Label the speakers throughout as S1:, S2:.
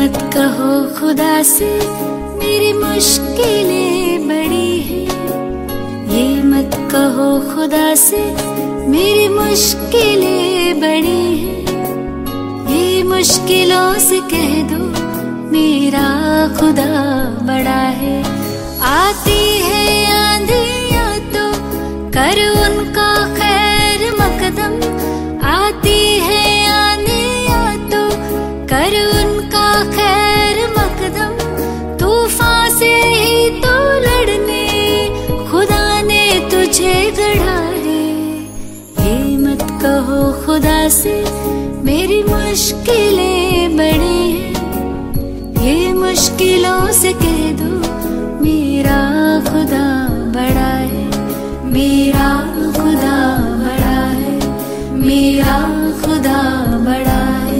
S1: मत कहो खुदा से मेरी मुश्किलें बड़ी हैं, ये मत कहो खुदा से मेरी मुश्किलें बड़ी हैं। ये मुश्किलों से कह दो मेरा खुदा बड़ा है। आती है आंधियां तो कर उनका खैर मकदम, आती है आंधियां तो कर उनका खैर मकदम। तूफान से ही तो लड़ने खुदा ने तुझे गढ़ा है। ये मत कहो खुदा से मेरी मुश्किलें बड़ी हैं, ये मुश्किलों से कह दो मेरा खुदा बड़ा है। मेरा खुदा बड़ा है, मेरा खुदा बड़ा है।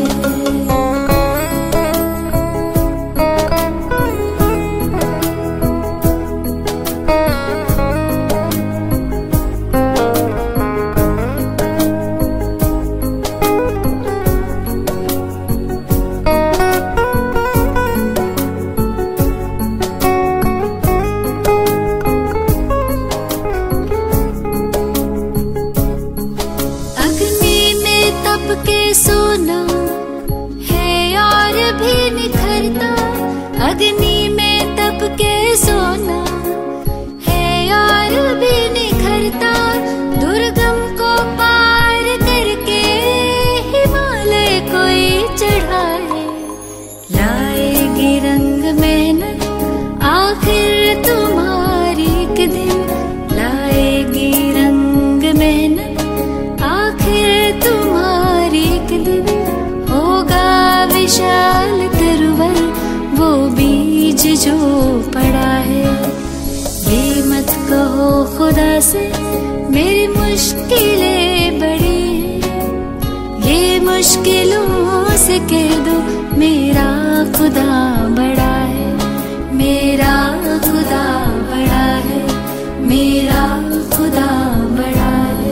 S1: के सोना है और भी निखरता, अग्नि में तप के सोना है और भी निखरता। दुर्गम को पार करके हिमालय कोई चढ़ाए, लाएगी रंग मेहनत आखिर तुम्हारी एक दिन, लाएगी रंग मेहनत आखिर तुम्हारी एक दिन। होगा विशाल तरवर वो बीज जो पड़ा है। ये मत कहो खुदा से मेरी मुश्किलें बड़ी हैं, ये मुश्किलों से कह दो मेरा खुदा बड़ा है। मेरा खुदा बड़ा है, मेरा खुदा बड़ा है।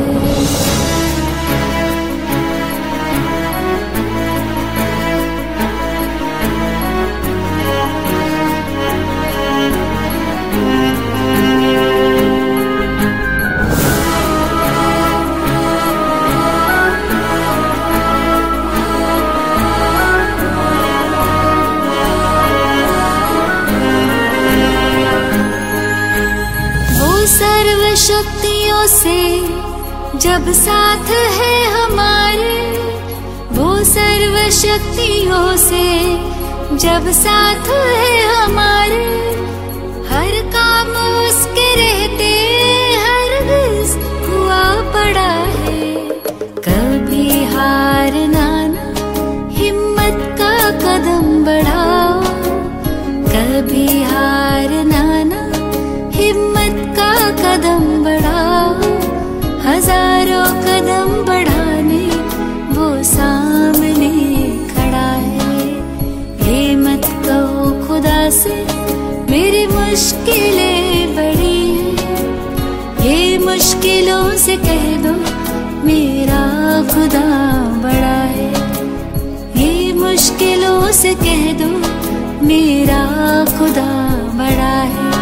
S1: सर्वशक्तियों से जब साथ है हमारे, वो सर्वशक्तियों से जब साथ है हमारे। हर काम उसके रहते हरगिज़ हुआ पड़ा है। कभी हारना ना, हिम्मत का कदम बढ़ाओ। कभी हारना ना, हिम्मत का कदम बढ़ाओ। हजारों कदम बढ़ाने वो सामने खड़ा है। ये मत कहो खुदा से मेरी मुश्किलें बड़ी हैं, ये मुश्किलों से कह दो मेरा खुदा बड़ा है। ये मुश्किलों से कह दो मेरा खुदा बड़ा है।